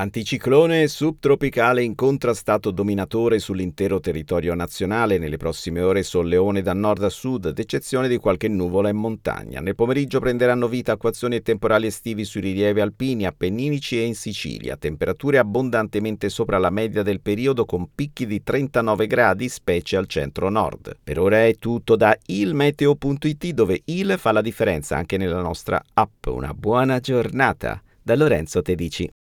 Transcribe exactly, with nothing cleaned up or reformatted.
Anticiclone subtropicale incontrastato dominatore sull'intero territorio nazionale. Nelle prossime ore solleone da nord a sud, ad eccezione di qualche nuvola in montagna. Nel pomeriggio prenderanno vita acquazzoni e temporali estivi sui rilievi alpini, appenninici e in Sicilia. Temperature abbondantemente sopra la media del periodo con picchi di trentanove gradi, specie al centro-nord. Per ora è tutto da ilmeteo punto it, dove il fa la differenza anche nella nostra app. Una buona giornata da Lorenzo Tedici.